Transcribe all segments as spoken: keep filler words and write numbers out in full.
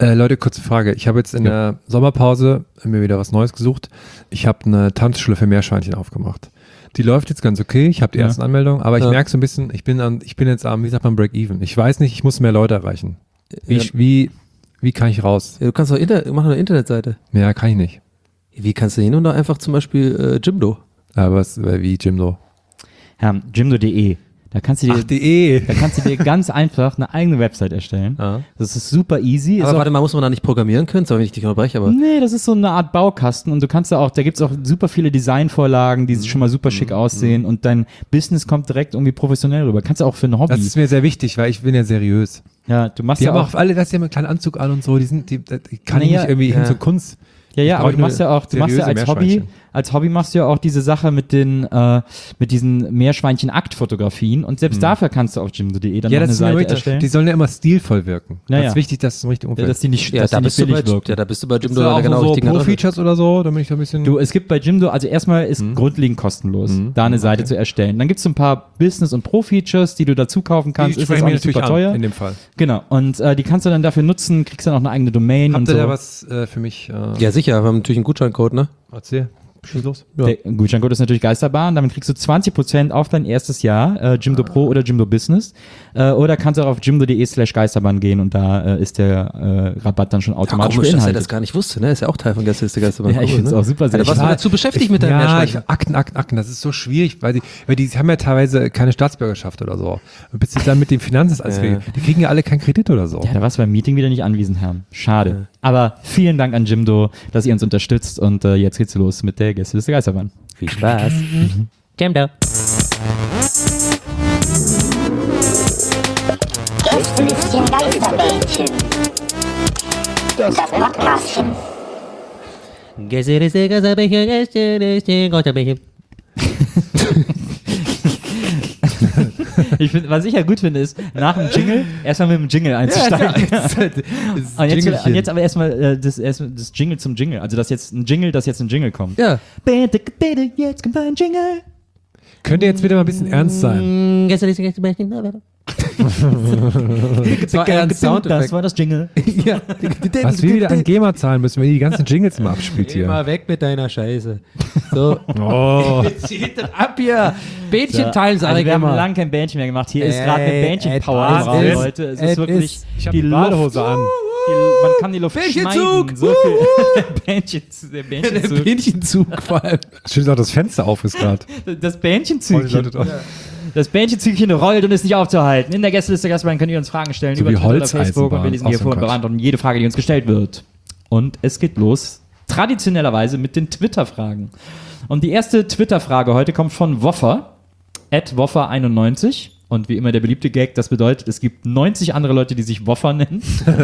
Äh, Leute, kurze Frage. Ich habe jetzt in ja. der Sommerpause mir wieder was Neues gesucht. Ich habe eine Tanzschule für Meerschweinchen aufgemacht. Die läuft jetzt ganz okay. Ich habe die ja. ersten Anmeldungen, aber ich ja. merke so ein bisschen, ich bin an, ich bin jetzt am, wie sagt man, Break-Even. Ich weiß nicht, ich muss mehr Leute erreichen. Wie, ja. wie, wie kann ich raus? Ja, du kannst doch Inter- mach eine Internetseite. Ja, kann ich nicht. Wie kannst du hin und da einfach zum Beispiel äh, Jimdo? Aber was, wie Jimdo? Ja, jimdo punkt de. Da kannst du dir, Ach, de. da kannst du dir ganz einfach eine eigene Website erstellen. Ah. Das ist super easy. Aber ist warte mal, muss man da nicht programmieren können? Sorry, wenn ich dich unterbreche, aber. Nee, das ist so eine Art Baukasten und du kannst da auch, da gibt's auch super viele Designvorlagen, die mhm. schon mal super schick mhm. aussehen und dein Business kommt direkt irgendwie professionell rüber. Kannst du auch für ein Hobby. Das ist mir sehr wichtig, weil ich bin ja seriös. Ja, du machst die ja haben auch, auch alle, das haben einen kleinen Anzug an und so, die sind, die, die kann nee, ich nicht ja, irgendwie ja. hin zur Kunst. Ja, ja, aber du machst ja auch, du machst ja als Hobby, als Hobby machst du ja auch diese Sache mit den, äh, mit diesen Meerschweinchen-Aktfotografien und selbst hm. dafür kannst du auf jimdo punkt de dann ja, noch eine Seite richtig, erstellen. Die sollen ja immer stilvoll wirken. Naja. Das ist wichtig, dass es im richtigen Umfeld ja, dass die nicht, ja, dass da die bist nicht du bei, billig wirken. Ja, da bist du bei Jimdo da genau so richtig. Pro-Features oder so, damit ich so ein bisschen. Du, es gibt bei Jimdo, also erstmal ist hm. grundlegend kostenlos, hm. da eine Seite okay. zu erstellen. Dann gibt es so ein paar Business- und Pro-Features, die du dazu kaufen kannst. Die ist das auch nicht super teuer. An, in dem Fall. Genau. Und äh, die kannst du dann dafür nutzen, kriegst dann auch eine eigene Domain. Habt und ihr so. da was äh, für mich? Äh, ja, sicher. Wir haben natürlich einen Gutscheincode, ne? Erzähl. Schieß los. Ja. Der Gutscheincode ist natürlich Geisterbahn. Damit kriegst du zwanzig Prozent auf dein erstes Jahr, äh, Jimdo ah. Pro oder Jimdo Business. Äh, oder kannst du auch auf jimdo punkt de slash Geisterbahn gehen und da äh, ist der äh, Rabatt dann schon automatisch ja, komisch, beinhaltet. dass er das gar nicht wusste, ne? Ist ja auch Teil von Gästeliste Geisterbahn. Ja, ich finde es ne? auch super. Ja, da warst du dazu beschäftigt ich, mit deinem ja, Meerschweinchen. Ich, Akten, Akten, Akten. Das ist so schwierig, weil die, weil die haben ja teilweise keine Staatsbürgerschaft oder so. Und bis sie dann mit dem Finanzamt alles kriegen. Die kriegen ja alle keinen Kredit oder so. Ja, da warst du beim Meeting wieder nicht anwesend, Herr. Schade. Ja. Aber vielen Dank an Jimdo, dass ihr uns unterstützt und äh, jetzt geht's los mit der Gästeliste Geisterbahn. Viel Spaß. Mhm. Jimdo. Gästelistchen Geisterbällchen. Das Podcastchen. Gästeliste Geisterbällchen, Gästeliste Geisterbällchen. Ich find, was ich ja gut finde, ist, nach dem Jingle erstmal mit dem Jingle einzusteigen. Ja, das ist und, jetzt, und jetzt aber erstmal äh, das, erst, das Jingle zum Jingle. Also, dass jetzt ein Jingle, dass jetzt ein Jingle kommt. Ja. Bitte, bitte, jetzt kommt ein Jingle. Könnt ihr jetzt bitte mal ein bisschen ernst sein? Das war eher ein Soundeffekt. Das war das Jingle. Ja. Was wir wieder an GEMA zahlen müssen, wenn ihr die ganzen Jingles mal abspielt hier. Geh mal weg mit deiner Scheiße. So. Oh. Zieht das ab hier. Bähnchen teilen, sag also ich wir immer. haben lange kein Bähnchen mehr gemacht. Hier ist Ey, gerade eine Bähnchen-Power im Raum, is, Leute. Es ist wirklich Ich hab die die Luft. Badehose an. Die, man kann die Luft Bähnchenzug. schneiden. So viel. Bähnchen, der Bähnchenzug. Der Bähnchenzug vor allem. Schön, dass das Fenster auf ist gerade. Das Bähnchenzügchen. Das Bähnchenzügchen rollt und ist nicht aufzuhalten. In der Gästeliste Gastbahn könnt ihr uns Fragen stellen So über wie Twitter oder Facebook und wir lesen die Aus dem vor und Quatsch. beantworten jede Frage, die uns gestellt wird. Und es geht los, traditionellerweise mit den Twitter-Fragen. Und die erste Twitter-Frage heute kommt von Woffer, at Woffer einundneunzig. Und wie immer der beliebte Gag, das bedeutet, es gibt neunzig andere Leute, die sich Woffer nennen.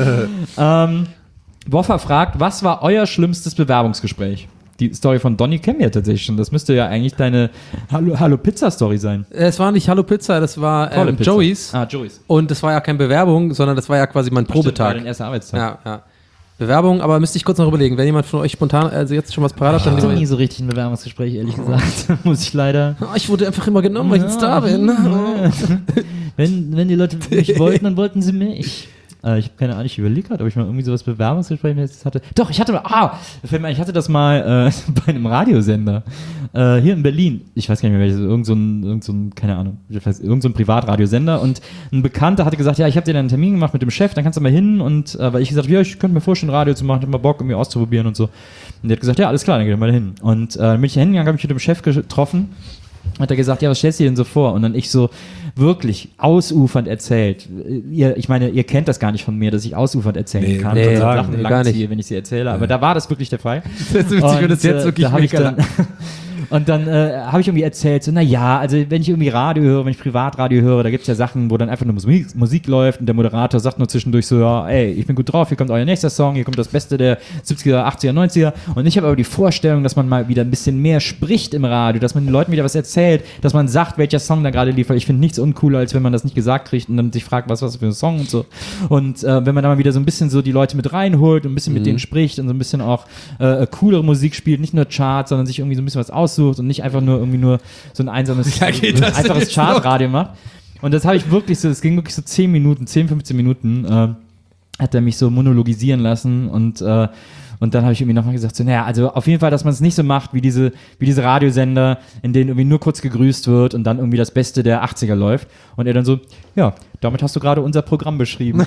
ähm, Woffer fragt, was war euer schlimmstes Bewerbungsgespräch? Die Story von Donny kennen wir ja tatsächlich schon. Das müsste ja eigentlich deine Hallo, Hallo Pizza Story sein. Es war nicht Hallo Pizza, das war ähm, Pizza. Joey's. Ah, Joey's. Und das war ja keine Bewerbung, sondern das war ja quasi mein Probetag. Dein erster Arbeitstag. Ja, ja. Bewerbung, aber müsste ich kurz noch überlegen. Wenn jemand von euch spontan, also jetzt schon was parat hat, Ich dann hatte nie so richtig ein Bewerbungsgespräch, ehrlich gesagt. Muss ich leider. Oh, ich wurde einfach immer genommen, weil ich ein Star bin. Oh. wenn, wenn die Leute mich wollten, dann wollten sie mich. Äh, ich habe keine Ahnung, ich überlege gerade, ob ich mal irgendwie sowas Bewerbungsgespräch hatte. Doch, ich hatte mal, ah, fällt mir ein, ich hatte das mal äh, bei einem Radiosender äh, hier in Berlin. Ich weiß gar nicht mehr welches, irgend so ein, irgend so ein keine Ahnung, ich weiß, irgend so ein Privatradiosender und ein Bekannter hatte gesagt, ja, ich habe dir dann einen Termin gemacht mit dem Chef, dann kannst du mal hin und äh, weil ich gesagt habe, ja, ich könnte mir vorstellen, Radio zu machen, ich habe mal Bock, irgendwie auszuprobieren und so. Und der hat gesagt, ja, alles klar, dann geh mal hin. Und äh, dann bin ich da hingegangen, habe mich mit dem Chef getroffen. Hat er gesagt, ja, was stellst du dir denn so vor? Und dann ich so wirklich ausufernd erzählt. Ihr, ich meine, ihr kennt das gar nicht von mir, dass ich ausufernd erzählen nee, kann. Nee, sondern sagen, Sachen nee, lang gar nicht. ziehe, wenn ich sie erzähle. Aber da war das wirklich der Fall. Das ist witzig, und, wenn das jetzt wirklich äh, da ich mega dann, Und dann äh, habe ich irgendwie erzählt, so, naja, also wenn ich irgendwie Radio höre, wenn ich Privatradio höre, da gibt es ja Sachen, wo dann einfach nur Musik, Musik läuft und der Moderator sagt nur zwischendurch so, ja, ey, ich bin gut drauf, hier kommt euer nächster Song, hier kommt das Beste der siebziger, achtziger, neunziger. Und ich habe aber die Vorstellung, dass man mal wieder ein bisschen mehr spricht im Radio, dass man den Leuten wieder was erzählt, dass man sagt, welcher Song da gerade liefert. Ich finde nichts uncooler, als wenn man das nicht gesagt kriegt und dann sich fragt, was was für ein Song und so. Und äh, wenn man da mal wieder so ein bisschen so die Leute mit reinholt und ein bisschen mhm. mit denen spricht und so ein bisschen auch äh, coolere Musik spielt, nicht nur Charts, sondern sich irgendwie so ein bisschen was aussucht und nicht einfach nur irgendwie nur so ein einsames, ja, geht das einfaches Chartradio macht. Und das habe ich wirklich so, es ging wirklich so zehn Minuten, zehn, fünfzehn Minuten, äh, hat er mich so monologisieren lassen und äh, Und dann habe ich irgendwie nochmal gesagt, so, naja, also auf jeden Fall, dass man es nicht so macht wie diese, wie diese Radiosender, in denen irgendwie nur kurz gegrüßt wird und dann irgendwie das Beste der achtziger läuft. Und er dann so, ja, damit hast du gerade unser Programm beschrieben.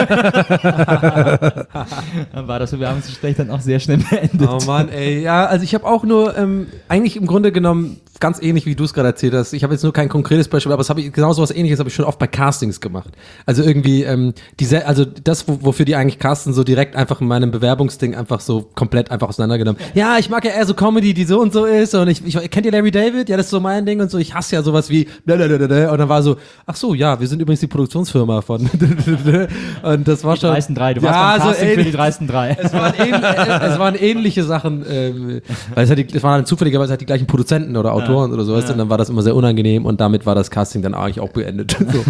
Dann war das Bewerbungsgespräch dann auch sehr schnell beendet. Oh Mann, ey. Ja, also ich habe auch nur, ähm, eigentlich im Grunde genommen, ganz ähnlich, wie du es gerade erzählt hast. Ich habe jetzt nur kein konkretes Beispiel, aber es habe ich, genau so was Ähnliches habe ich schon oft bei Castings gemacht. Also irgendwie, ähm, diese, also das, wo, wofür die eigentlich casten, so direkt einfach in meinem Bewerbungsding einfach so komplett einfach auseinandergenommen. Ja, ich mag ja eher so Comedy, die so und so ist und ich, ich kennt ihr Larry David? Ja, das ist so mein Ding und so. Ich hasse ja sowas wie blablabla. Und dann war so, ach so, ja, wir sind übrigens die Produktionsfirma von und das war die schon dreisten drei, du ja, warst beim Casting so für die dreisten drei. Es waren, ähn, es waren ähnliche Sachen, ähm, weil es, halt die, es waren dann zufälligerweise halt die gleichen Produzenten oder Autoren ja. oder sowas, ja. Und dann war das immer sehr unangenehm und damit war das Casting dann eigentlich auch beendet. So.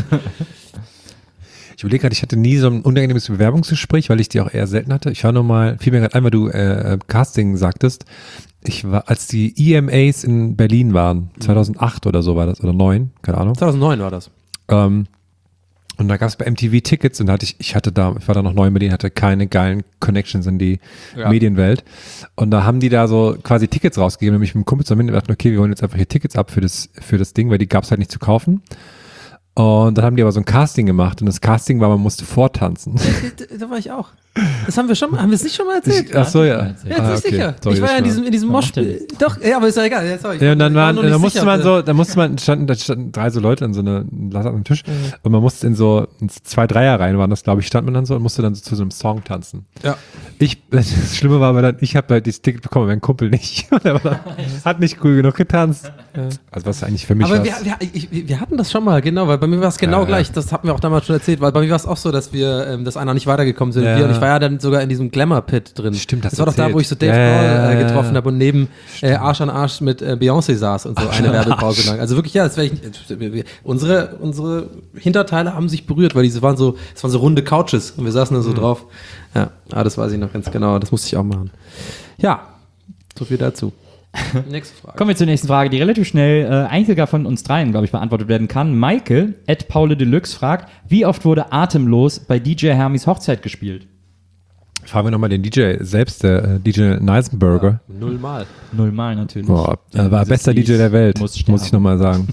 Ich überlege gerade, ich hatte nie so ein unangenehmes Bewerbungsgespräch, weil ich die auch eher selten hatte. Ich war nur mal, fiel mir gerade ein, weil du äh, Casting sagtest, ich war, als die E M As in Berlin waren, zweitausendacht oder so war das, oder neun, keine Ahnung. zweitausendneun war das. Ähm, und da gab es bei M T V Tickets und da hatte ich, ich hatte da, ich war da noch neu in Berlin, hatte keine geilen Connections in die ja. Medienwelt. Und da haben die da so quasi Tickets rausgegeben, nämlich mit dem Kumpel zusammen gedacht, okay, wir holen jetzt einfach hier Tickets ab für das, für das Ding, weil die gab es halt nicht zu kaufen. Und dann haben die aber so ein Casting gemacht und das Casting war, man musste vortanzen. Da, da war ich auch. Das haben wir schon mal, haben wir es nicht schon mal erzählt? Ich, ach so, ja. Ja, jetzt ah, nicht okay. sicher. Sorry, ich war ja in diesem, in diesem Moshpit. Doch, ja, aber ist ja egal. Ja, sorry. Ja, und dann waren, war da musste sicher, man so, da musste man, standen, da standen drei so Leute an so einer, an einem Tisch mhm. und man musste in so, in zwei Dreierreihen waren das, glaube ich, stand man dann so und musste dann so zu so einem Song tanzen. Ja. Ich, das Schlimme war aber dann, ich habe halt dieses Ticket bekommen, mein Kumpel nicht. Und er war dann, hat nicht cool genug getanzt. Ja. Also was eigentlich für mich aber was. wir, wir, ich, wir hatten das schon mal, genau, weil bei mir war es genau ja, gleich, ja. das hatten wir auch damals schon erzählt, weil bei mir war es auch so, dass wir, ähm, dass einer nicht weitergekommen sind. Ja. Wir, und ich war ja dann sogar in diesem Glamour-Pit drin. Stimmt, das, das war doch da, wo ich so Dave ja, Grohl ja, äh, ja, getroffen ja. habe und neben äh, Arsch an Arsch mit äh, Beyoncé saß und so Arsch eine Werbepause lang. Also wirklich, ja, das wäre ich, unsere, unsere Hinterteile haben sich berührt, weil diese waren so, es waren so runde Couches und wir saßen da so mhm. drauf. Ja, ah, das weiß ich noch ganz genau, das musste ich auch machen. Ja, so viel dazu. Nächste Frage. Kommen wir zur nächsten Frage, die relativ schnell äh, eigentlich sogar von uns dreien, glaube ich, beantwortet werden kann. Maike, at Paule Deluxe, fragt, wie oft wurde Atemlos bei D J Hermies Hochzeit gespielt? Fragen wir nochmal den D J selbst, der äh, D J Neisenberger. Ja, nullmal. Nullmal natürlich. Boah, er war bester D J der Welt, muss, muss ich nochmal sagen.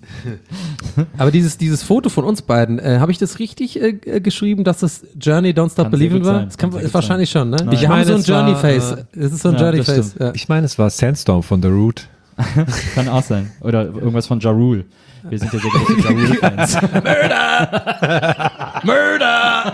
Aber dieses, dieses Foto von uns beiden, äh, habe ich das richtig äh, geschrieben, dass das Journey Don't Stop Kann Believing war? sein. Das kann, Kann ist wahrscheinlich sein. schon, ne? Ich Wir meine, haben so ein es war, Journey-Face. äh, Das ist so ein ja, Journey-Face. Ja. Ich meine, es war Sandstorm von The Root. Kann auch sein. Oder irgendwas von Ja Rule. Wir sind ja sehr große Ja Rule-Fans. Murder! Murder!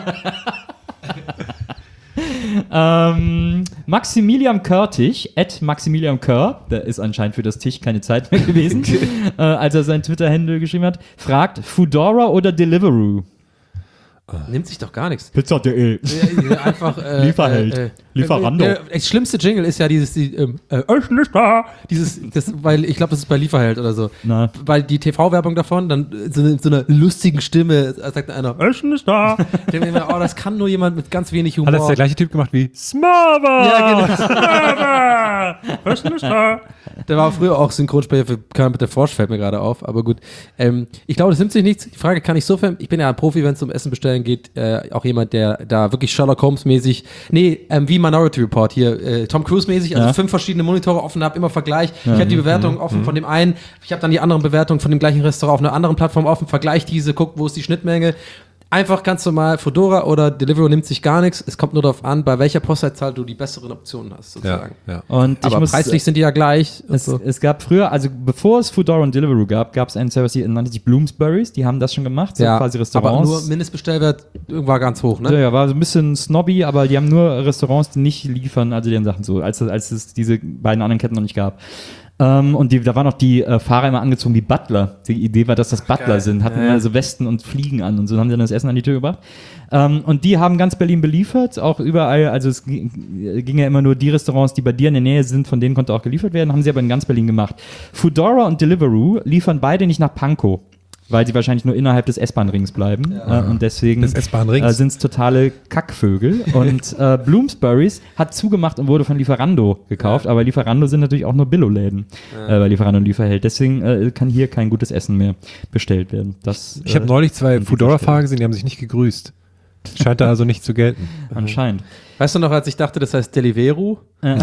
ähm, Maximilian Körtig, at Maximilian Kör, da ist anscheinend für das Tisch keine Zeit mehr gewesen, äh, als er sein Twitter-Handle geschrieben hat, fragt, Foodora oder Deliveroo? Nimmt sich doch gar nichts. Pizza punkt de. Ja, ja, einfach, äh, Lieferheld. Äh, äh, Lieferando. Äh, äh, das schlimmste Jingle ist ja dieses, die, ähm, äh, dieses, das, weil ich glaube, das ist bei Lieferheld oder so. Na. Weil die T V-Werbung davon, dann so eine, so einer lustigen Stimme, sagt einer, Essen ist da. Ich denke mir, oh, das kann nur jemand mit ganz wenig Humor. Hat das der gleiche Typ gemacht wie Smava? Ja, genau. Smava! Essen ist da. Der war früher auch Synchronsprecher für Kermit mit der Frosch, fällt mir gerade auf, aber gut. Ähm, ich glaube, das nimmt sich nichts. Die Frage kann ich so ver- ich bin ja ein Profi, wenn es um Essen bestellen geht, äh, auch jemand, der da wirklich Sherlock Holmes mäßig, nee, ähm, wie Minority Report hier, äh, Tom Cruise mäßig, also ja. fünf verschiedene Monitore offen habe, immer Vergleich. Ja. Ich habe die Bewertung mhm. offen mhm. von dem einen, ich habe dann die anderen Bewertungen von dem gleichen Restaurant auf einer anderen Plattform offen, vergleich diese, guck, wo ist die Schnittmenge. Einfach ganz normal, Foodora oder Deliveroo nimmt sich gar nichts. Es kommt nur darauf an, bei welcher Postleitzahl du die besseren Optionen hast, sozusagen. Ja, ja. Und ich aber muss, preislich sind die ja gleich. Es, so. es gab früher, also bevor es Foodora und Deliveroo gab, gab es einen Service, der nannte sich Bloomsburys, die haben das schon gemacht, so ja, quasi Restaurants. aber nur Mindestbestellwert war ganz hoch, ne? Ja, ja, war so ein bisschen snobby, aber die haben nur Restaurants, die nicht liefern, also die haben Sachen so, als, als es diese beiden anderen Ketten noch nicht gab. Ähm, und die, da waren auch die äh, Fahrer immer angezogen wie Butler. Die Idee war, dass das Butler geil. sind, hatten Ja. immer so Westen und Fliegen an und so haben sie dann das Essen an die Tür gebracht. Ähm, und die haben ganz Berlin beliefert, auch überall, also es ging, ging ja immer nur die Restaurants, die bei dir in der Nähe sind, von denen konnte auch geliefert werden, haben sie aber in ganz Berlin gemacht. Foodora und Deliveroo liefern beide nicht nach Pankow, weil sie wahrscheinlich nur innerhalb des S-Bahn-Rings bleiben. Ja. Äh, und deswegen Des S-Bahn-Rings. äh, sind es totale Kackvögel. Und äh, Bloomsburys hat zugemacht und wurde von Lieferando gekauft. Ja. Aber Lieferando sind natürlich auch nur Billo-Läden, Ja. äh, weil Lieferando Lieferheld. Deswegen äh, kann hier kein gutes Essen mehr bestellt werden. Das, Ich habe äh, neulich zwei an dieser Foodora-Fahrer Stelle. gesehen, die haben sich nicht gegrüßt. Scheint da also nicht zu gelten. Anscheinend. Weißt du noch, als ich dachte, das heißt Deliveroo? Äh.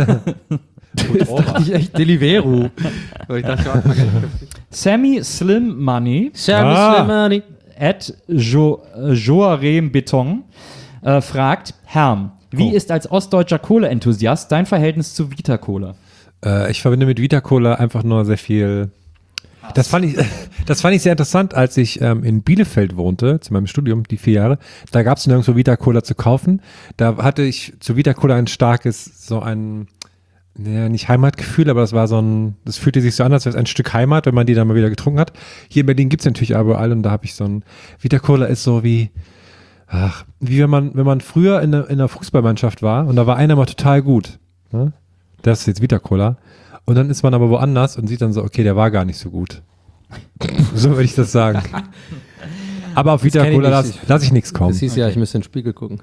Das dachte ich echt Deliveroo. Aber ich dachte, oh, Sammy Slim Money Sammy Ah. Slim Money. at jo, äh, Joarem Beton äh, fragt, Herm, wie Oh. ist als ostdeutscher Cola-Enthusiast dein Verhältnis zu Vita Cola? Äh, ich verbinde mit Vita Cola einfach nur sehr viel. Das fand ich, das fand ich sehr interessant, als ich ähm, in Bielefeld wohnte, zu meinem Studium, die vier Jahre. Da gab es nirgendwo Vita Cola zu kaufen. Da hatte ich zu Vita Cola ein starkes, so ein, ja, nicht Heimatgefühl, aber das war so ein, das fühlte sich so an, als wäre es ein Stück Heimat, wenn man die dann mal wieder getrunken hat. Hier in Berlin gibt es natürlich überall und da habe ich so ein, Vita Cola ist so wie, ach, wie wenn man, wenn man früher in einer, in einer Fußballmannschaft war und da war einer mal total gut. Ne? Das ist jetzt Vita Cola. Und dann ist man aber woanders und sieht dann so, okay, der war gar nicht so gut. So würde ich das sagen. Aber auf Vita kenn ich Cola nicht. lasse lass ich nichts kommen. Das hieß ja, ich müsste in den Spiegel gucken.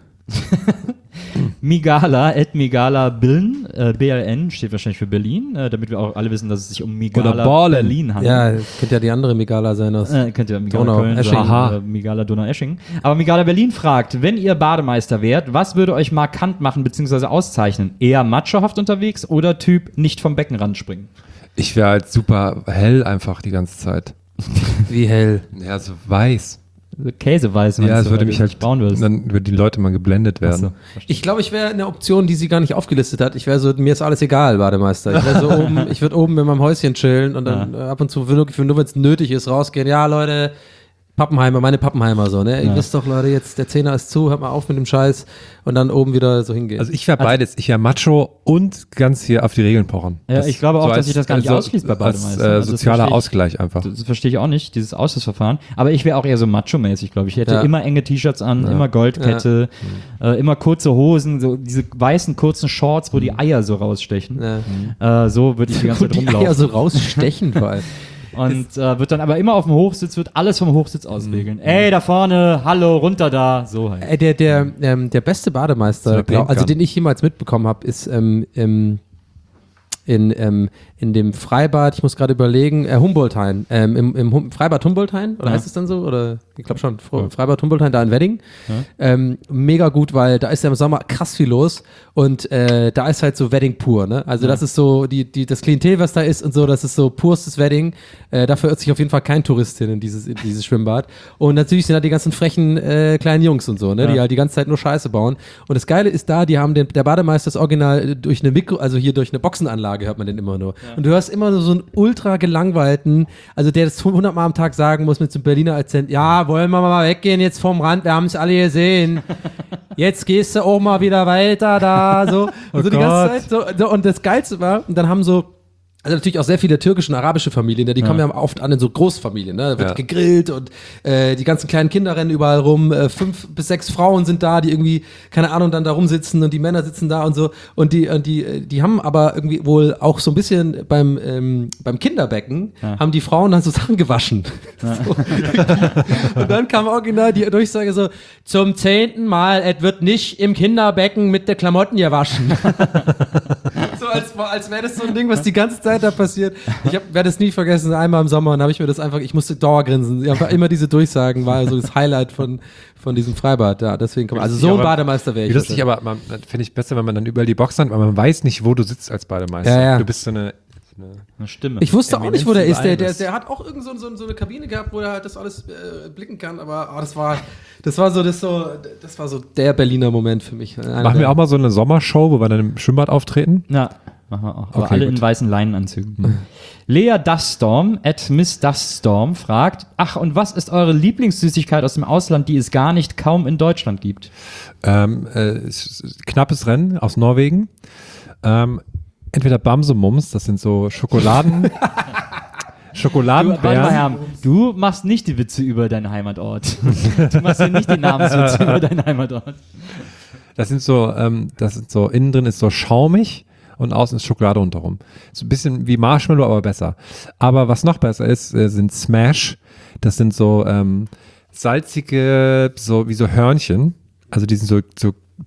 Migala, at Migala Biln, äh, B L N, steht wahrscheinlich für Berlin, äh, damit wir auch alle wissen, dass es sich um Migala Oder Borlen. Berlin handelt. Ja, könnte ja die andere Megala sein aus. Äh, könnte ja Migala Donau, Köln Esching. sein, Aha. oder Migala Donau-Esching. Aber Migala Berlin fragt, wenn ihr Bademeister wärt, was würde euch markant machen bzw. auszeichnen? Eher machohaft unterwegs oder Typ nicht vom Beckenrand springen? Ich wäre halt super hell einfach die ganze Zeit. Wie hell. Ja, so weiß. Käseweiß, Ja, es du, würde weil mich du halt, nicht braun willst. dann würden die Leute mal geblendet werden. Achso. Ich glaube, ich wäre eine Option, die sie gar nicht aufgelistet hat. Ich wäre so, mir ist alles egal, Bademeister. Ich wäre so oben, ich würde oben in meinem Häuschen chillen und dann Ja. äh, ab und zu, wirklich, nur wenn es nötig ist, rausgehen. Ja, Leute, Pappenheimer, meine Pappenheimer so, ne? Ihr Ja. wisst doch, Leute, jetzt der Zehner ist zu, hört mal auf mit dem Scheiß und dann oben wieder so hingehen. Also ich wäre beides. Ich wäre Macho und ganz hier auf die Regeln pochen. Ja, ich glaube auch, dass sich das gar nicht also ausschließt bei als, Bademeister. äh, Also das sozialer verstehe ich- Ausgleich einfach. Das verstehe ich auch nicht, dieses Ausschlussverfahren. Aber ich wäre auch eher so macho-mäßig, glaube ich. Ich hätte Ja. immer enge T-Shirts an, immer Goldkette, äh, immer kurze Hosen, so diese weißen kurzen Shorts, wo die Eier so rausstechen. ja. Äh, so würde ich die ganze Und Zeit die rumlaufen. Eier so rausstechen vor allem. Und äh, wird dann aber immer auf dem Hochsitz, wird alles vom Hochsitz aus regeln. Ey, da vorne, hallo, runter da, so halt. Äh, der, der, ähm, der beste So Bademeister, eine glaub, also Paintgun. den ich jemals mitbekommen habe, ist ähm, im, in, ähm, in dem Freibad, ich muss gerade überlegen, äh, Humboldthain, ähm, im, im hum Freibad Humboldthain, oder Ja. heißt es dann so? Oder ich glaube schon, Fre Freibad Humboldthain, da in Wedding. Ja. Ähm, mega gut, weil da ist ja im Sommer krass viel los und äh, da ist halt so Wedding pur, ne? Also Ja. das ist so, die, die, das Klientel, was da ist und so, das ist so purstes Wedding. Äh, dafür irrt sich auf jeden Fall kein Touristin in dieses, in dieses Schwimmbad. Und natürlich sind da die ganzen frechen äh, kleinen Jungs und so, ne? Ja. Die halt die ganze Zeit nur Scheiße bauen. Und das Geile ist da, die haben den, der Bademeister das Original äh, durch eine Mikro, also hier durch eine Boxenanlage hört man den immer nur. Und du hörst immer nur so einen ultra gelangweilten, also der das hundertmal am Tag sagen muss mit so einem Berliner Akzent, ja, wollen wir mal weggehen jetzt vom Rand, wir haben es alle gesehen. Jetzt gehst du auch mal wieder weiter da, so. Und Oh so die Gott. ganze Zeit, so, so, und das Geilste war, und dann haben so, also natürlich auch sehr viele türkische und arabische Familien, ne? Die kommen ja oft an in so Großfamilien, ne? Da wird Ja. gegrillt und äh, die ganzen kleinen Kinder rennen überall rum, äh, fünf bis sechs Frauen sind da, die irgendwie, keine Ahnung, dann da rumsitzen und die Männer sitzen da und so und die, und die, äh, die haben aber irgendwie wohl auch so ein bisschen beim, ähm, beim Kinderbecken, Ja. haben die Frauen dann so Sachen gewaschen. So. Und dann kam original die Durchsage so, zum zehnten Mal, es wird nicht im Kinderbecken mit der Klamotten gewaschen. So als, als wäre das so ein Ding, was die ganze Zeit da passiert. Ich werde es nie vergessen, einmal im Sommer, und habe ich mir das einfach, ich musste Dauergrinsen. Einfach immer diese Durchsagen war so das Highlight von, von diesem Freibad. Ja, deswegen kann man, also so ein Aber- Bademeister wäre Wie ich. lustig, aber man- finde ich besser, wenn man dann überall die Box hat, weil man weiß nicht, wo du sitzt als Bademeister. Ja, ja. Du bist so eine, eine Eine Stimme. Ich wusste auch nicht, wo der ist. Der, der, Eminenz der hat auch irgend so, so, so eine Kabine gehabt, wo er halt das alles äh, blicken kann. Aber oh, das war, das war so, das so, das war so der Berliner Moment für mich. Einer Machen wir der- auch mal so eine Sommershow, wo wir dann im Schwimmbad auftreten? Ja, machen wir auch. Aber Okay, alle gut. in weißen Leinenanzügen. Lea Duststorm, at Miss Duststorm, fragt, ach, und was ist eure Lieblingssüßigkeit aus dem Ausland, die es gar nicht kaum in Deutschland gibt? Ähm, äh, es ist knappes Rennen aus Norwegen. Ähm, entweder Bamsemums, das sind so Schokoladen. Du, warte mal, Schokoladenbeeren. Herr, du machst nicht die Witze über deinen Heimatort. Du machst hier nicht die Namenswitze über deinen Heimatort. Das sind so, ähm, das sind so, innen drin ist so schaumig und außen ist Schokolade rundherum. So ein bisschen wie Marshmallow, aber besser. Aber was noch besser ist, äh, sind Smash. Das sind so ähm, salzige, so wie so Hörnchen. Also die sind so, so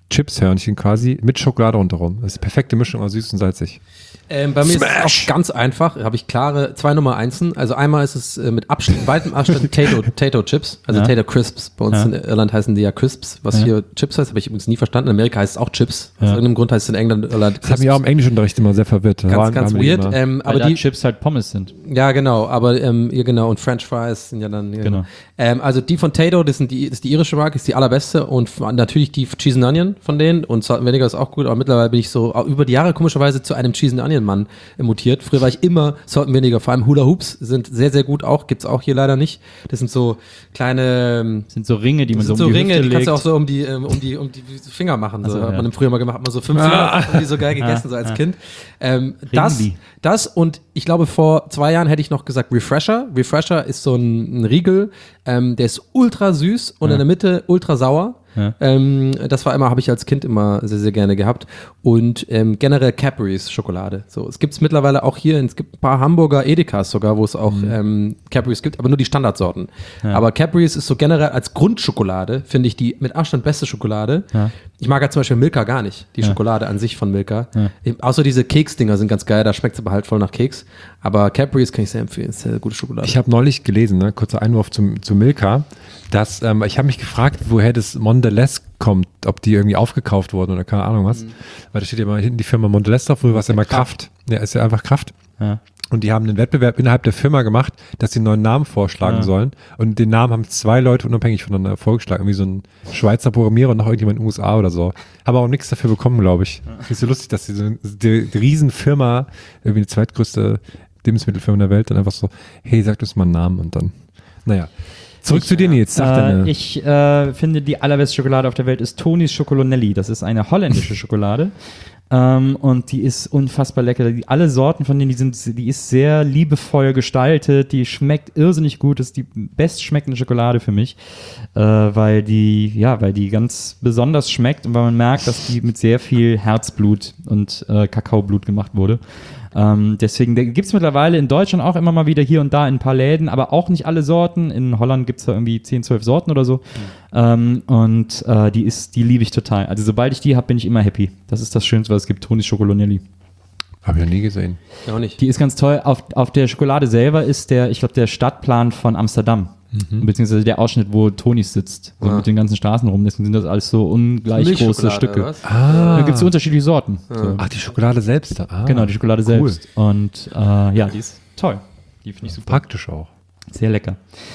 Chipshörnchen quasi mit Schokolade rundherum. Das ist die perfekte Mischung aus süß und salzig. Ähm, bei mir Smash. ist es auch ganz einfach. Da habe ich klare zwei Nummer Einsen. Also einmal ist es äh, mit Abstand, weitem Abstand Tato, Tato Chips, also Ja. Tato Crisps. Bei uns Ja. in Irland heißen die ja Crisps, was Ja. hier Chips heißt, habe ich übrigens nie verstanden. In Amerika heißt es auch Chips. Aus Ja. irgendeinem Grund heißt es in England Irland Das hat mich auch im Englischunterricht immer sehr verwirrt. Da Ganz, waren- ganz haben die weird. immer- Ähm, Aber aber da die, Chips halt Pommes sind. ja genau, aber ähm, ja genau und French Fries sind ja dann ja, Genau. Ähm, also die von Tato, das sind die, das ist die irische Marke, ist die allerbeste und f- natürlich die Cheese and Onion von denen und Salt and Vinegar ist auch gut, aber mittlerweile bin ich so auch über die Jahre komischerweise zu einem Cheese and Onion Mann äh, mutiert. Früher war ich immer Salt and Vinegar, vor allem Hula Hoops sind sehr sehr gut auch, gibt's auch hier leider nicht. Das sind so kleine ähm, Das sind so Ringe, die man das so sind um so die Ringe, Hüfte die kannst du legt. auch so um die, ähm, um die, um die Finger machen. So. Also, Hat ja. man im Früher mal gemacht, hat man so fünf Finger, hat die so geil gegessen, so als Kind. Ähm, das, Ringli. das und ich glaube, vor zwei Jahren hätte ich noch gesagt Refresher. Refresher ist so ein, ein Riegel, ähm, der ist ultra süß und Ja. in der Mitte ultra sauer. Ja. Ähm, das war immer, habe ich als Kind immer sehr, sehr gerne gehabt. Und ähm, generell Cadbury's Schokolade. So, es gibt es mittlerweile auch hier, es gibt ein paar Hamburger Edekas sogar, wo es auch ähm, Cadbury's gibt, aber nur die Standardsorten. Ja. Aber Cadbury's ist so generell als Grundschokolade, finde ich die mit Abstand beste Schokolade. Ja. Ich mag ja zum Beispiel Milka gar nicht, die Ja. Schokolade an sich von Milka. Ja. Ich- Außer diese Keksdinger sind ganz geil, da schmeckt es aber halt voll nach Keks. Aber Cadbury's kann ich sehr empfehlen, ist sehr gute Schokolade. Ich habe neulich gelesen, ne, kurzer Einwurf zum, zu Milka, dass ähm, ich habe mich gefragt, woher das Mondelez kommt, ob die irgendwie aufgekauft wurden oder keine Ahnung was. Weil da steht ja mal hinten die Firma Mondelez drauf, früher war es ja mal Kraft. Ja, ist ja einfach Kraft. Ja. Und die haben einen Wettbewerb innerhalb der Firma gemacht, dass sie einen neuen Namen vorschlagen Ja. sollen. Und den Namen haben zwei Leute unabhängig voneinander vorgeschlagen. Irgendwie so ein Schweizer Programmierer und noch irgendjemand in den U S A oder so. Haben aber auch nichts dafür bekommen, glaube ich. Ja. Ist so lustig, dass diese die, die Riesenfirma, irgendwie die zweitgrößte Lebensmittelfirma der Welt, dann einfach so, hey, sag uns mal einen Namen und dann, naja. Zurück Ich, zu dir, Nils. Sag deine. Äh, ich äh, finde, die allerbeste Schokolade auf der Welt ist Tony's Chocolonelli. Das ist eine holländische Schokolade. Ähm, und die ist unfassbar lecker. Die, alle Sorten von denen, die sind, die ist sehr liebevoll gestaltet. Die schmeckt irrsinnig gut. Das ist die bestschmeckende Schokolade für mich, äh, weil die, ja, weil die ganz besonders schmeckt und weil man merkt, dass die mit sehr viel Herzblut und äh, Kakaoblut gemacht wurde. Ähm, deswegen gibt es mittlerweile in Deutschland auch immer mal wieder hier und da in ein paar Läden, aber auch nicht alle Sorten. In Holland gibt es da irgendwie zehn, zwölf Sorten oder so. Mhm. Ähm, und äh, die ist, die liebe ich total. Also sobald ich die habe, bin ich immer happy. Das ist das Schönste, was es gibt. Tony's Chocolonelli. Habe ich noch nie gesehen. Ja, auch nicht. Die ist ganz toll. Auf, auf der Schokolade selber ist der, ich glaube, der Stadtplan von Amsterdam. Mhm. Beziehungsweise der Ausschnitt, wo Tonys sitzt. So Ah. mit den ganzen Straßen rum. Deswegen sind das alles so ungleich große Milchschokolade, Stücke. oder was? Ah. Da gibt es unterschiedliche Sorten. So. Ach, die Schokolade selbst da. Ah. Genau, die Schokolade cool. selbst. Und äh, ja, die ist toll. Die finde ich super. Praktisch auch. Sehr lecker.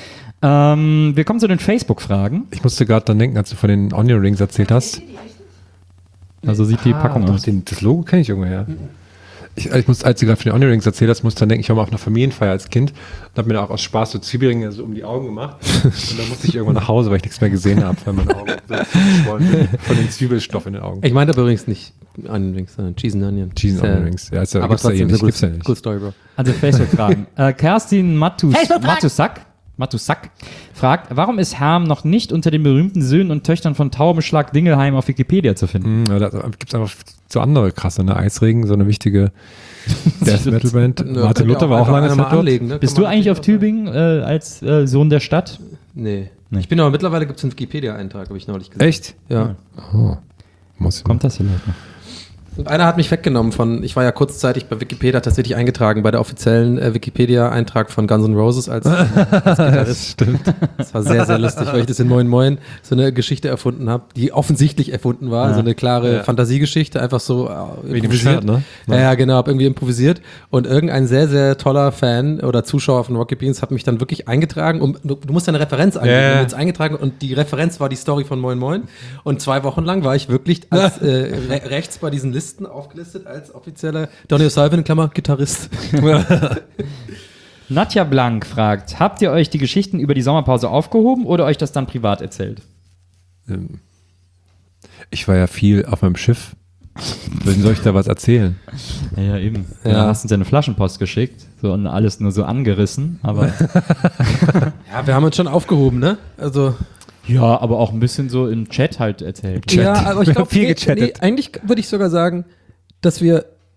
Ähm, wir kommen zu den Facebook-Fragen. Ich musste gerade dann denken, als du von den Onion Rings erzählt hast. Also sieht die Packung doch, aus. den, das Logo kenne ich irgendwoher. Ich, ich muss, als du gerade von den Onion Rings erzählt hast, musste ich dann denken, ich war mal auf einer Familienfeier als Kind und habe mir da auch aus Spaß so Zwiebelringe so um die Augen gemacht. Und dann musste ich irgendwann nach Hause, weil ich nichts mehr gesehen habe, weil meine Augen so geschwollen sind von dem Zwiebelstoff in den Augen. Ich meinte aber übrigens nicht Onion Rings, sondern Cheese and Onion. Cheese and Ist, äh, Onion Rings. Ja, ist ja, aber gibt's ja eh trotzdem, nicht. eine Gibt's ja cool, nicht. cool Story, Bro. Also Facebook-Fragen. äh, Kerstin Matus, Matusak, Matusak fragt, warum ist Herm noch nicht unter den berühmten Söhnen und Töchtern von Taubenschlag Dingelheim auf Wikipedia zu finden? Mhm, da gibt es einfach so andere krasse, ne? Eisregen, so eine wichtige Death Metal Band. Ja, Martin könnt ihr Luther war auch einfach lange einer Zeit mal dort. anlegen, ne? Bist Kann du man eigentlich auf natürlich Tübingen äh, als äh, Sohn der Stadt? auch- Nee. Nee. Ich bin aber mittlerweile gibt es einen Wikipedia-Eintrag, habe ich neulich gesehen. Echt? Ja. Oh, muss ich Kommt das vielleicht noch? Und einer hat mich weggenommen von, ich war ja kurzzeitig bei Wikipedia tatsächlich eingetragen, bei der offiziellen äh, Wikipedia-Eintrag von Guns N' Roses als, als Gitarrist. Stimmt. Das war sehr, sehr lustig, weil ich das in Moin Moin so eine Geschichte erfunden habe, die offensichtlich erfunden war, Ja. so eine klare Ja. Fantasiegeschichte, einfach so äh, Wegen dem improvisiert. Schwert, ne? Ja, ja, genau, hab irgendwie improvisiert und irgendein sehr, sehr toller Fan oder Zuschauer von Rocket Beans hat mich dann wirklich eingetragen, um, du, du musst deine Referenz angeben, Ja, ja. du jetzt eingetragen und die Referenz war die Story von Moin Moin und zwei Wochen lang war ich wirklich als, äh, re rechts bei diesen Listen aufgelistet als offizieller Donny O'Sullivan, in Klammer, Gitarrist. Nadja Blank fragt, habt ihr euch die Geschichten über die Sommerpause aufgehoben oder euch das dann privat erzählt? Ähm, Ich war ja viel auf meinem Schiff. Wem soll ich da was erzählen? Ja, ja eben. Ja. Ja. Hast uns ja eine Flaschenpost geschickt so, und alles nur so angerissen, aber Ja, wir haben uns schon aufgehoben, ne? Also ja, aber auch ein bisschen so im Chat halt erzählt. ja, aber ich glaube, Viel nee, gechattet. nee, eigentlich würde ich sogar sagen, dass wir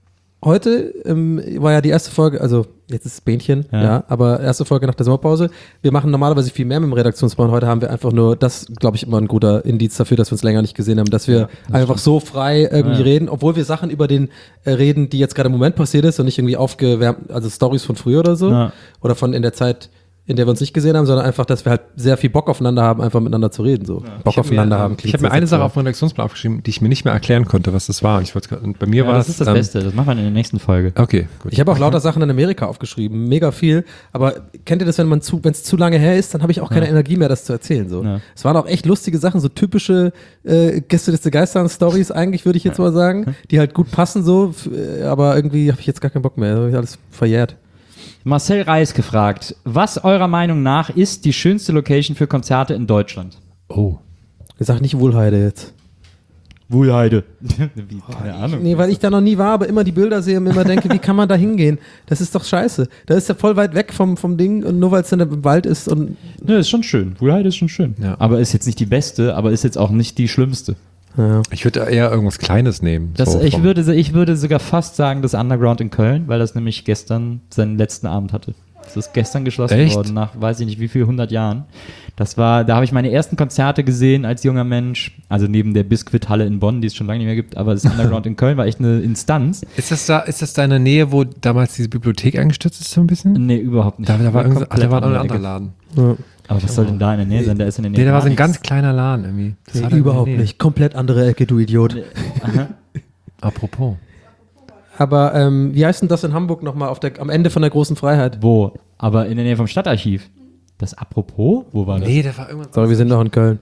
heute ähm, war ja die erste Folge, also jetzt ist es Bähnchen, ja. Ja. aber erste Folge nach der Sommerpause. Wir machen normalerweise viel mehr mit dem Redaktionsbau. Heute haben wir einfach nur, das glaube ich immer ein guter Indiz dafür, dass wir uns länger nicht gesehen haben, dass wir Ja, das einfach stimmt. so frei irgendwie Ja. reden, obwohl wir Sachen über den äh, reden, die jetzt gerade im Moment passiert ist und nicht irgendwie aufgewärmt, also Stories von früher oder so Ja. oder von in der Zeit, in der wir uns nicht gesehen haben, sondern einfach, dass wir halt sehr viel Bock aufeinander haben, einfach miteinander zu reden. So. Bock Ich hab aufeinander mir, haben. ähm, Ich habe mir eine Sache auf dem Redaktionsplan aufgeschrieben, die ich mir nicht mehr erklären konnte, was das war. Und ich wollte grad- und bei mir Ja, war das es. ist das ähm, Beste, das machen wir in der nächsten Folge. Okay, gut. Ich habe auch lauter Sachen in Amerika aufgeschrieben, mega viel. Aber kennt ihr das, wenn man zu, wenn es zu lange her ist, dann habe ich auch keine Ja. Energie mehr, das zu erzählen. So. Ja. Es waren auch echt lustige Sachen, so typische äh, Gästeliste Geistern-Stories eigentlich, würde ich jetzt mal sagen, die halt gut passen so. f- äh, Aber irgendwie habe ich jetzt gar keinen Bock mehr. Hab ich alles verjährt. Marcel Reis gefragt, was eurer Meinung nach ist die schönste Location für Konzerte in Deutschland? Oh. Ich sag nicht Wohlheide jetzt. Wuhlheide. Wie, keine Ahnung. Nee, weil ich da noch nie war, aber immer die Bilder sehe und immer denke, wie kann man da hingehen? Das ist doch scheiße. Da ist ja voll weit weg vom, vom Ding und nur weil es dann im Wald ist und Ne, ist schon schön. Wuhlheide ist schon schön. Ja. Aber ist jetzt nicht die beste, aber ist jetzt auch nicht die schlimmste. ja. Ich würde eher irgendwas Kleines nehmen. Das, so ich, vom- würde, ich würde sogar fast sagen, das Underground in Köln, weil das nämlich gestern seinen letzten Abend hatte. Das ist gestern geschlossen Echt? worden, nach weiß ich nicht wie viel, hundert Jahren. Das war, da habe ich meine ersten Konzerte gesehen als junger Mensch. Also neben der Biskuithalle in Bonn, die es schon lange nicht mehr gibt, aber das Underground in Köln war echt eine Instanz. Ist das da, ist das da in der Nähe, wo damals diese Bibliothek eingestürzt ist, so ein bisschen? Nee, überhaupt nicht. Da, da war, irgend, ach, komplett da war noch ein andere anderer Ecke. Laden. Ja. Aber was soll denn da in der Nähe sein? Der ist in der Nähe. Nee, da war so gar ein ganz nichts. kleiner Laden irgendwie. Das Nee, war da in der überhaupt Nähe. nicht. Komplett andere Ecke, du Idiot. Aha. Apropos. Aber ähm, wie heißt denn das in Hamburg nochmal auf der, am Ende von der großen Freiheit? Wo? Aber in der Nähe vom Stadtarchiv. Das Apropos? Wo war das? Nee, da war irgendwas. Sorry, wir sind noch in Köln.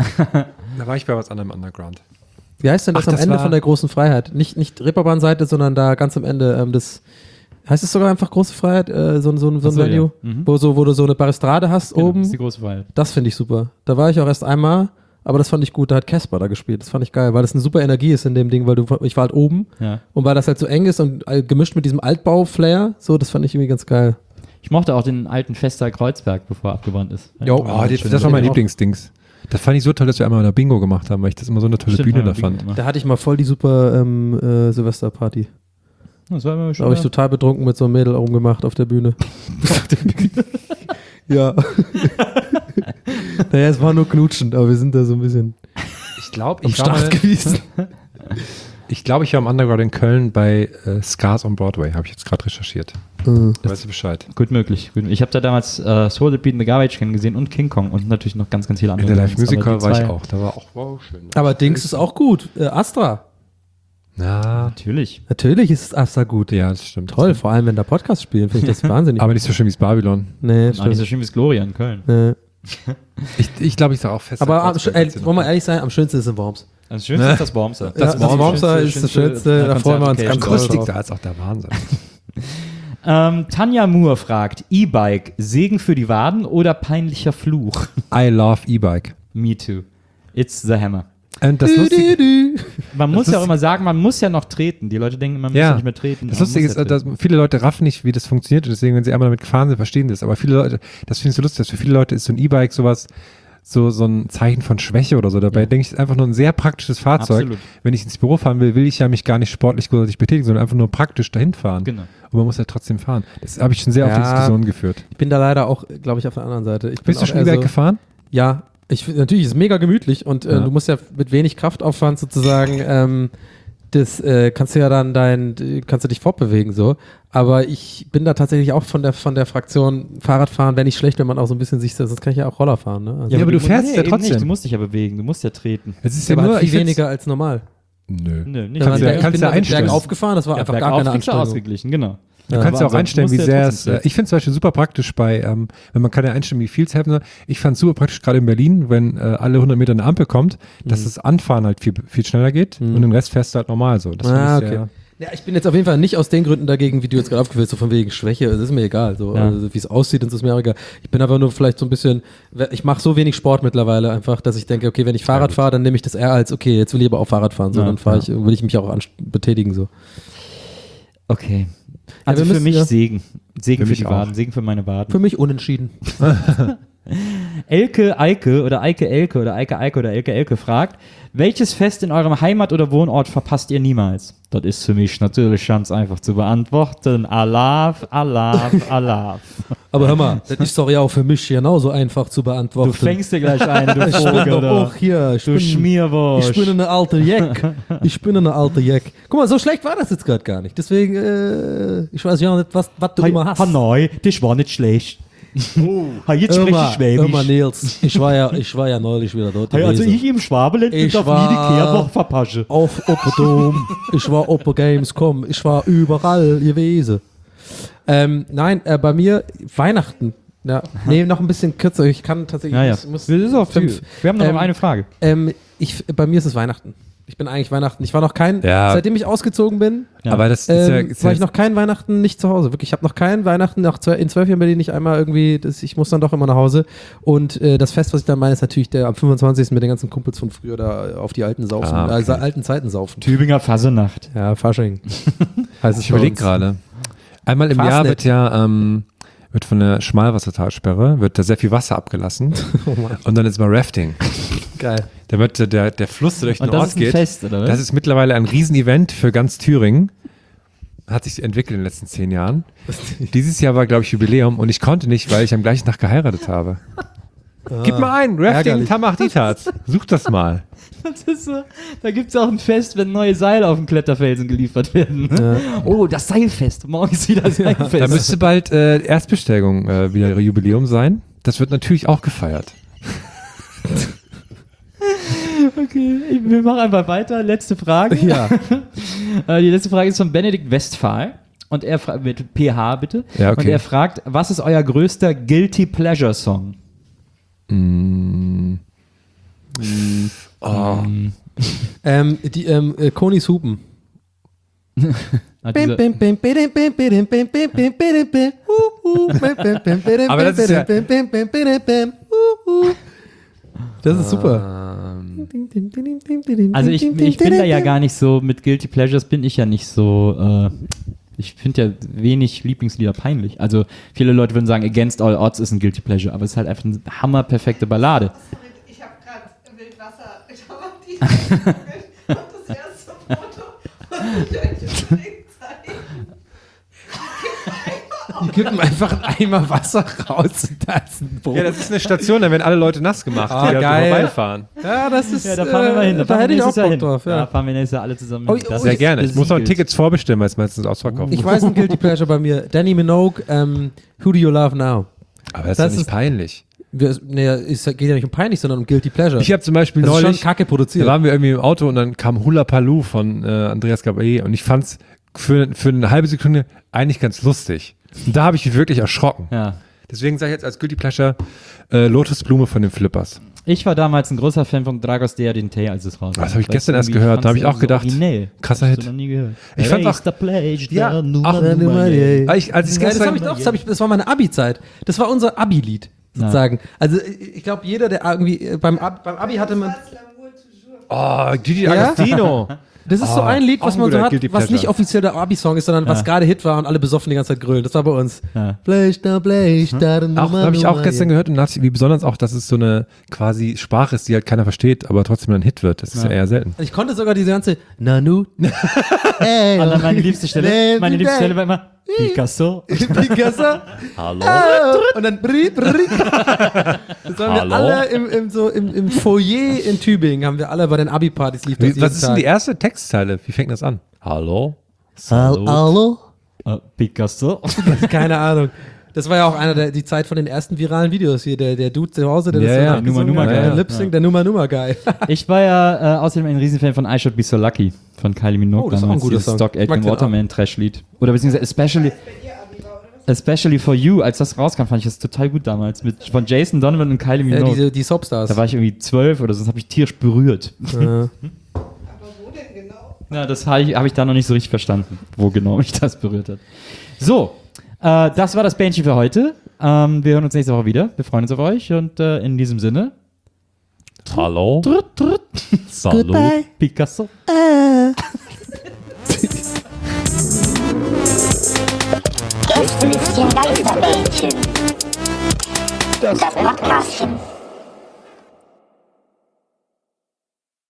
Da war ich bei was anderem Underground. Wie heißt denn das Ach, am das Ende war- von der großen Freiheit? Nicht, nicht Reeperbahn-Seite, sondern da ganz am Ende. Ähm, das heißt es sogar einfach große Freiheit, äh, so, so, so ein Ach so, Venue, ja. Mhm. wo, so, wo du so eine Balustrade hast Genau, oben. Das ist die große Freiheit. Das finde ich super. Da war ich auch erst einmal, aber das fand ich gut. Da hat Casper da gespielt. Das fand ich geil, weil das eine super Energie ist in dem Ding, weil du, ich war halt oben Ja. und weil das halt so eng ist und äh, gemischt mit diesem Altbau-Flair, so, das fand ich irgendwie ganz geil. Ich mochte auch den alten Fester Kreuzberg, bevor er abgebrannt ist. Jo, Ja, Oh, das, schön. das war mein auch. Lieblingsdings. Das fand ich so toll, dass wir einmal in der Bingo gemacht haben, weil ich das immer so eine tolle Stimmt, Bühne haben wir da fand. Bingo gemacht. Da hatte ich mal voll die super ähm, äh, Silvesterparty. Das war immer Da schon. habe ich total betrunken mit so einem Mädel rumgemacht auf der Bühne. auf der Bühne. Ja. Naja, es war nur knutschend, aber wir sind da so ein bisschen Ich glaube, am ich, war mal- Start gewesen. ich, glaub, ich war am Underground in Köln bei äh, Scars on Broadway, habe ich jetzt gerade recherchiert. Mhm. Da weißt du Bescheid. Gut möglich. Gut. Ich habe da damals äh, Soul the Beat in the Garbage Can gesehen und King Kong und natürlich noch ganz, ganz viele In andere. der Bands, Live Musical aber die war ich zwei- auch. Da war auch wow, schön. Aber Dings ist auch gut. Äh, Astra. Na, Natürlich. Natürlich ist Astra gut. ja, das stimmt. Toll, vor allem wenn da Podcasts spielen, finde ich das wahnsinnig. Aber nicht so schön wie das Babylon. nee, War nicht so stimmt. schön wie das Gloria in Köln. Nee. Ich glaube, ich, glaub, ich sage auch fest. Aber am, sch- ey, wollen wir ehrlich sein, am schönsten ist in Worms. Das Schönste ist das Wormser. Das ist Wormser die schönste- ist das Schönste, da freuen wir uns ganz Konzertlocation. doll. Akustik, da ist auch der Wahnsinn. Ähm, Tanja Moore fragt, E-Bike, Segen für die Waden oder peinlicher Fluch? I love E-Bike. Me too. It's the hammer. Und das Lustige, Man muss ja auch immer sagen, man muss ja noch treten. Die Leute denken, man muss ja, Ja. nicht mehr treten. das aber man Lustige muss ist, ja dass treten. viele Leute raffen nicht, wie das funktioniert. Und deswegen, wenn sie einmal damit gefahren sind, verstehen das. Aber viele Leute, das finde ich so lustig, dass für viele Leute ist so ein E-Bike sowas, so, so ein Zeichen von Schwäche oder so. Dabei Ja. denke ich, es ist einfach nur ein sehr praktisches Fahrzeug. Absolut. Wenn ich ins Büro fahren will, will ich ja mich gar nicht sportlich großartig betätigen, sondern einfach nur praktisch dahin fahren. Genau. Und man muss ja trotzdem fahren. Das habe ich schon sehr auf die Ja. Diskussion geführt. Ich bin da leider auch, glaube ich, auf der anderen Seite. Ich bin Bist du auch schon eher E-Bike so- gefahren? Ja, ich find- natürlich ist es mega gemütlich und äh, Ja. du musst ja mit wenig Kraftaufwand sozusagen ähm, das äh, kannst du ja dann dein kannst du dich fortbewegen so, aber ich bin da tatsächlich auch von der von der Fraktion Fahrradfahren, wenn nicht schlecht, wenn man auch so ein bisschen sich, sonst kann ich ja auch Roller fahren, ne? Also Ja, aber du fährst ja eben trotzdem. Nicht. Du musst dich ja bewegen, du musst ja treten. Es ist aber ja nur, halt ich viel find's- weniger als normal. Nö. Nö, nicht Ja, Kannst ich ja- kannst bin ja da einstellen. bergauf gefahren, das war Ja, einfach gar bergauf keine kriegst du Anstrengung. ausgeglichen, genau. Du Ja, kannst ja auch aber einstellen, wie ansonsten sehr musst es, du ja äh, ich finde zum Beispiel super praktisch bei, ähm, wenn man kann ja einstellen, wie viel es helfen soll. Ich fand es super praktisch, gerade in Berlin, wenn äh, alle hundert Meter eine Ampel kommt, dass Mhm. das Anfahren halt viel, viel schneller geht Mhm. und den Rest fährst du halt normal so. Das Ah, finde ich okay. sehr- Ja, ich bin jetzt auf jeden Fall nicht aus den Gründen dagegen, wie du jetzt gerade aufgeführt hast, so von wegen Schwäche, es ist mir egal, so, Ja. also, wie es aussieht, ist es mir auch egal. Ich bin aber nur vielleicht so ein bisschen, ich mache so wenig Sport mittlerweile einfach, dass ich denke, okay, wenn ich Fahrrad fahre, dann nehme ich das eher als, okay, jetzt will ich aber auch Fahrrad fahren, so, Ja, dann fahre ja. ich, will ich mich auch anst- betätigen, so. Okay. Also wir für müssen- mich ja. Segen. Segen Für für, mich die auch. Waden, Segen für meine Waden. Für mich unentschieden. Elke Eike oder Eike Elke oder Eike Eike oder Elke Elke fragt, welches Fest in eurem Heimat- oder Wohnort verpasst ihr niemals? Das ist für mich natürlich ganz einfach zu beantworten. Alaf, Alaf, Alaf. Aber hör mal, das ist doch ja auch für mich genauso einfach zu beantworten. Du fängst dir gleich ein, du Ich bin Vogel. doch da. auch hier. Ich Du bin, Schmierwurst. ich bin eine alte Jack. Ich bin eine alte Jack. Guck mal, so schlecht war das jetzt gerade gar nicht. Deswegen, äh, ich weiß ja nicht, was, was du Hey, immer hast. ha, nein, das war nicht schlecht. Oh. Hey, jetzt spreche Immer, ich Schwäbisch. immer Nils. Ich war ja, ich war ja neulich wieder dort Hey, also gewesen. ich im Schwabeland Ich darf war- nie die Kehrwoche verpassen. Auf Opperdom, ich war Opper Gamescom, ich war überall gewesen. Ähm, nein, äh, bei mir Weihnachten. Ja, nee, noch ein bisschen kürzer. Ich kann tatsächlich. Ja, ja. muss- muss Das ist auch fünf. Wir haben noch Ähm, eine Frage. Ähm, ich, bei mir ist es Weihnachten. Ich bin eigentlich Weihnachten. Ich war noch kein, Ja. seitdem ich ausgezogen bin, Ja. Aber das ist ja, ähm, ist war ja ich noch kein Weihnachten nicht zu Hause. Wirklich, ich habe noch kein Weihnachten nach zwei, in zwölf Jahren Berlin nicht einmal irgendwie, das, ich muss dann doch immer nach Hause. Und äh, das Fest, was ich dann meine, ist natürlich der am fünfundzwanzigsten mit den ganzen Kumpels von früher da auf die alten saufen, Ah, okay. also alten Zeiten saufen. Tübinger Fasenacht. Ja, Fasching. heißt es Ich bei überlege uns. gerade. Einmal im Fastnet. Jahr wird ja ähm, wird von der Schmalwassertalsperre wird da sehr viel Wasser abgelassen und dann ist mal Rafting. Geil. Da wird äh, der, der Fluss, der durch den Und das Ort ist ein geht. Fest, oder was? Das ist mittlerweile ein Riesenevent für ganz Thüringen. Hat sich entwickelt in den letzten zehn Jahren. Dieses Jahr war, glaube ich, Jubiläum und ich konnte nicht, weil ich am gleichen Tag geheiratet habe. Gib mal ein, Rafting ärgerlich. Tamach-Ditats. Such das mal. Das ist so, da gibt es auch ein Fest, wenn neue Seile auf dem Kletterfelsen geliefert werden. Ne? Oh, das Seilfest. Morgen ist wieder Seilfest. Da müsste bald äh, Erstbestellung äh, wieder Jubiläum sein. Das wird natürlich auch gefeiert. Okay, ich- wir machen einfach weiter. Letzte Frage. Ja. Äh, Die letzte Frage ist von Benedikt Westphal. Und er fragt, mit P H bitte. Ja, okay. Und er fragt, was ist euer größter Guilty Pleasure Song? Oh. ähm, die, ähm, äh, Konis Hupen. Ah, dieser- Aber das ist ja- Das ist super. Also ich, ich bin da ja gar nicht so, mit Guilty Pleasures bin ich ja nicht so, äh, ich finde ja wenig Lieblingslieder peinlich. Also viele Leute würden sagen, Against All Odds ist ein Guilty Pleasure, aber es ist halt einfach eine hammerperfekte Ballade. Ich habe gerade Wildwasser, ich habe die gegoogelt und das erste Foto, was ich euch unbedingt zeige. Die kippen einfach einen Eimer Wasser raus und da ist ein Boot. Ja, das ist eine Station, da werden alle Leute nass gemacht, Ah, die da geil. vorbeifahren. Ja, das ist. Ja, da fahren wir mal hin. Da, Da, fahren wir hätte ich auch nächstes Jahr Bock hin. drauf. Da Ja. fahren wir nächstes Jahr alle zusammen Oh, hin. Das oh, Sehr ist gerne. Ich muss noch besiegelt. Tickets vorbestellen, weil es meistens ausverkauft Ich ist. weiß ein Guilty Pleasure bei mir. Danny Minogue, ähm, Who Do You Love Now? Aber das, Das ist ja nicht ist- peinlich. Wir, nee, es geht ja nicht um peinlich, sondern um Guilty Pleasure. Ich habe zum Beispiel das ist neulich, schon kacke da produziert. waren wir irgendwie im Auto und dann kam Hula Paloo von äh, Andreas Gabriel und ich fand's für, für eine halbe Sekunde eigentlich ganz lustig. Und da habe ich mich wirklich erschrocken. Ja. Deswegen sage ich jetzt als Guilty Pleasure äh, Lotusblume von den Flippers. Ich war damals ein großer Fan von Dragos Deodintei, als es rauskam. Das habe ich Weil gestern es erst irgendwie- gehört. Da habe ich fand's auch gedacht, so originell. krasser Hast du Hit. noch nie gehört. Ich fand Raise auch- the pledge, Ja, der Nummer, ach, Nummer, yeah. Ah, ich, als ich Ja, das gestern, habe ich auch, das, hab ich, das war meine Abi-Zeit. Das war unser Abi-Lied, sozusagen. Also ich glaube, jeder, der irgendwie äh, beim, Ab, beim Abi hatte man. L'amour toujours. oh, Gigi Ja? Agostino. Das ist so Ah, ein Lied, auch was ein man so guter hat, Guilty was Pleasure. nicht offiziell der Abi-Song ist, sondern was Ja. gerade Hit war und alle besoffen die ganze Zeit grölen. Das war bei uns. Ja. Blech da, blech da, Auch Nummer, habe ich auch Nummer, gestern ja. gehört und dachte, ich, wie besonders auch, dass es so eine quasi Sprache ist, die halt keiner versteht, aber trotzdem ein Hit wird. Das ist ja, Ja. eher selten. Ich konnte sogar diese ganze Nanu. Ey, Und dann meine liebste Stelle, Nee, meine liebste nee. Stelle war immer Picasso. Picasso. Hallo. Oh, und dann bri, bri. Das haben Hallo? wir alle im, im, so im, im Foyer in Tübingen, haben wir alle bei den Abi-Partys lief das Wie, jeden was ist denn Tag. die erste Textzeile? Wie fängt das an? Hallo? Hal- Hallo? Äh, Picasso. Keine Ahnung. Das war ja auch einer der, die Zeit von den ersten viralen Videos hier, der, der Dude zu Hause, der Ja, das so ja, nachgesungen Nummer, hat, Nummer der Guy. Lip-Sync, der Nummer Nummer Guy. Ich war ja äh, außerdem ein Riesenfan von I Should Be So Lucky von Kylie Minogue. Oh, das ist auch ein damals, guter dieses Song. Stock Ich mag Aitken den auch. Waterman Trash-Lied. Oder beziehungsweise Especially, Especially For You, als das rauskam, fand ich das total gut damals. Mit, von Jason Donovan und Kylie Ja, Minogue. diese, die Soapstars. Da war ich irgendwie zwölf oder so, das habe ich tierisch berührt. Ja. Aber wo denn genau? Ja, das habe ich, hab ich da noch nicht so richtig verstanden, wo genau mich das berührt hat. So, äh, das war das Bändchen für heute. Ähm, wir hören uns nächste Woche wieder. Wir freuen uns auf euch und äh, in diesem Sinne. Hallo? Trut, trut. Salut, Goodbye. Picasso. Gästelistchen Geisterbällchen. Das Podcastchen.